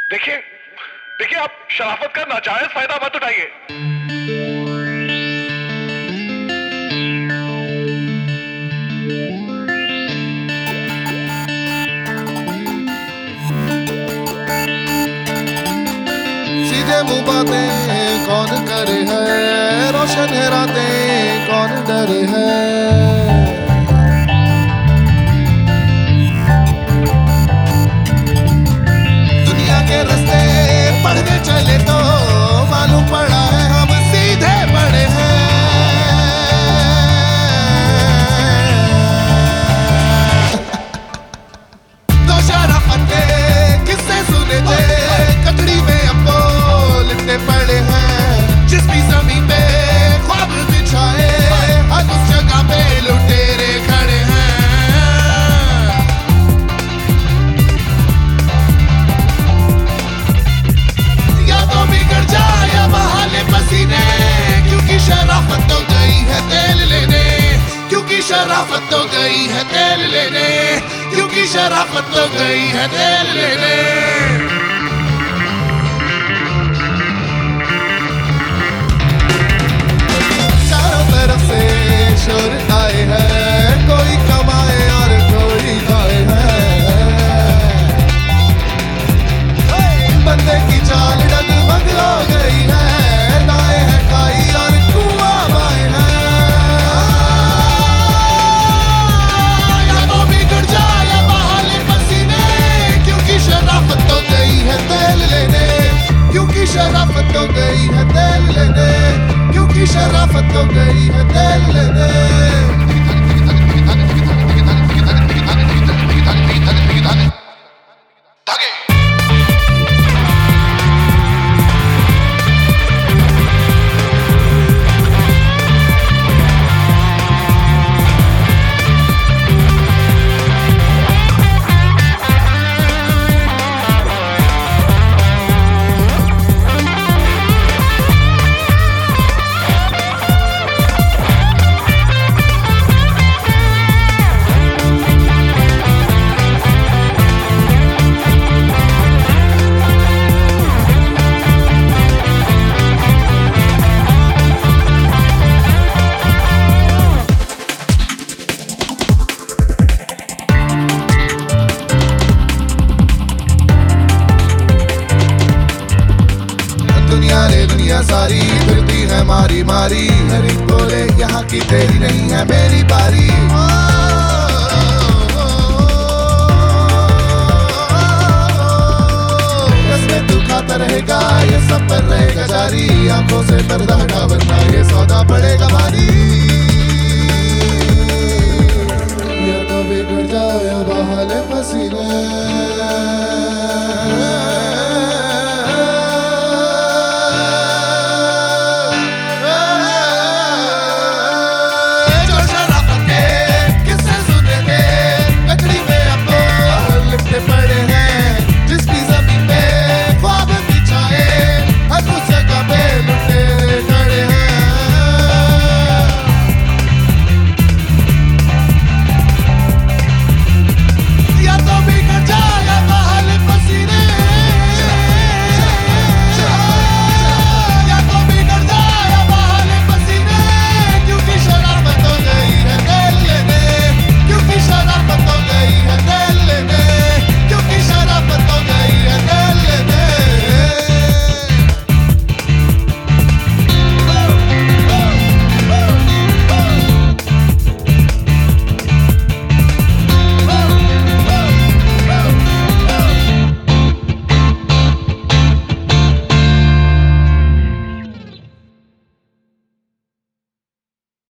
देखिए देखिए, आप शराफत का नाजायज फायदा मत उठाइए। सीधे मुंह बातें कौन करे है, रोशन है रातें कौन डरे है। दुनिया के रास्ते पढ़ने चले तो मालूम पड़ा है हम सीधे पड़े हैं। तो शराफते किससे सुने थे, कचड़ी में अम्बो लिखते पड़े हैं। जिस भी जमीन पे ख्वाब बिछाए हर उस जगह पे लुटेरे खड़े हैं। या तो बिगड़ जाए या बहाले पसीने, क्योंकि शराफत तो गई है तेल लेने। क्योंकि शराफत तो गई है तेल लेने। क्योंकि शराफत तो गई है तेल लेने। शोर आए हैं, कोई कमाए और कोई खाए है। बंदे की चाल डगमग हो गई है, नाए है खाई और कुआं बाए हैं। या तो बिगड़ जाए या बहाले पसीने, क्योंकि शराफत तो गई है तेल लेने। क्योंकि शराफत तो गई है तेल लेने। क्योंकि शराफत तो गई है तेल लेने। दुनिया सारी फिरती है मारी मारी, हर एक बोले यहाँ की तेरी नहीं है मेरी बारी। इसमें तू खाता रहेगा, ये सब पर रहेगा जारी। आंखों से पर्दा हटा वरना ये सौदा पड़ेगा भारी।